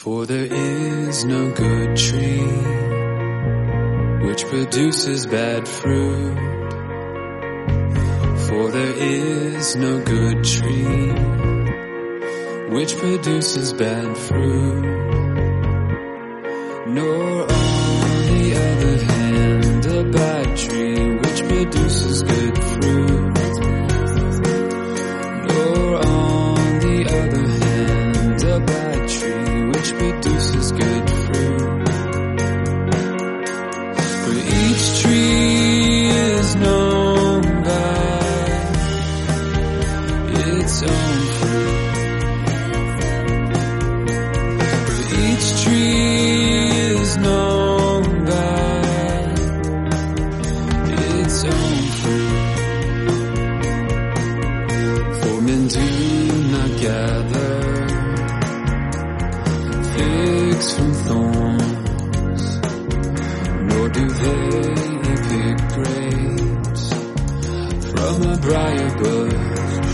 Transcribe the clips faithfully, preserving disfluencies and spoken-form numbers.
For there is no good tree which produces bad fruit. For there is no good tree which produces bad fruit. Nor on the other hand a bad tree which produces good fruit. Nor on the other hand a bad tree which produces good fruit. For each tree is known by its own fruit. For each tree is known by its own fruit. For men do not gather figs from thorns, nor do they pick grapes from a briar bush.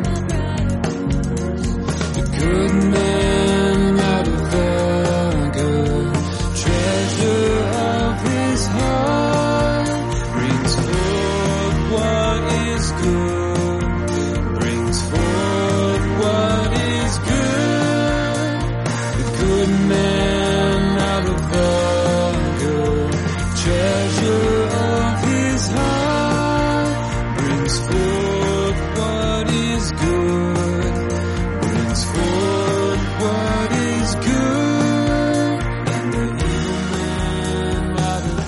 The good man out of the good treasure of his heart brings forth what is good, brings forth what is good. The good man out of the good treasure of his heart brings forth what is good, brings forth what is good. And the evil man out of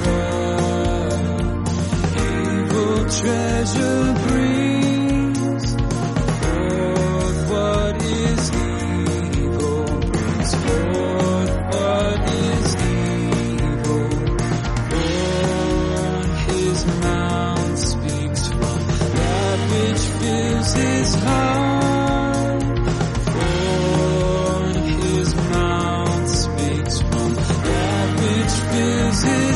the evil treasure brings forth what is evil, brings forth what is evil. For his mouth speaks from that which fills his heart. For his mouth speaks from that which fills his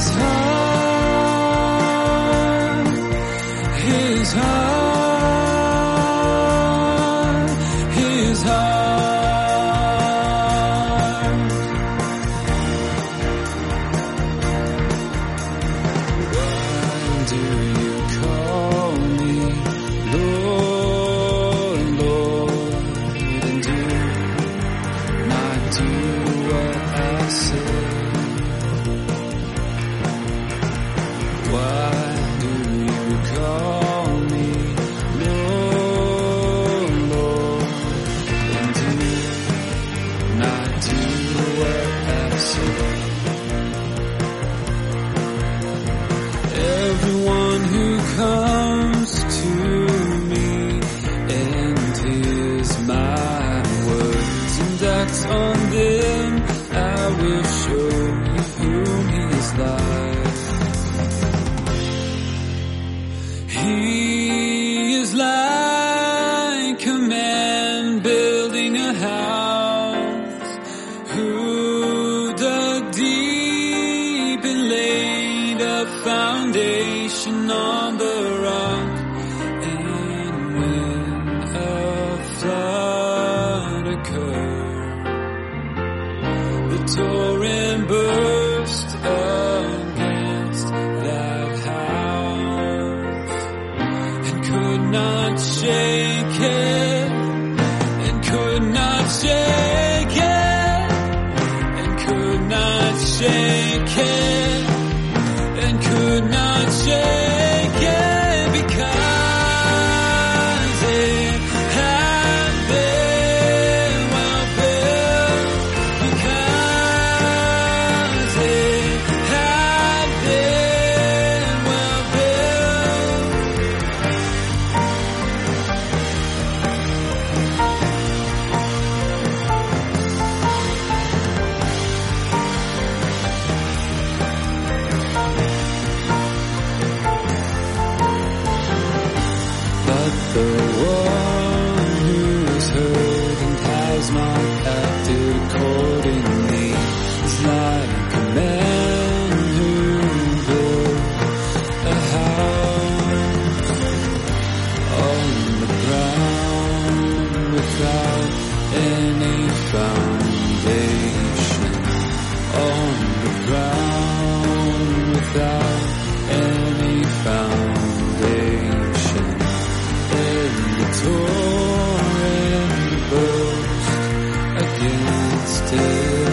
heart. His heart, his heart. Why do you call me Lord, Lord, and do not do what I say? Why do you call me Lord, Lord, and do not do what I say? Everyone who comes to me and hears my words and acts on them, I will show you whom he is like. He is like a man building a house who dug deep and laid a foundation on the rock. And when a flood occurred, the torrent burst against that house and could not shake it, and could not shake it, and could not shake it, and could not shake it, because it had been well built, because it had been well built. instead.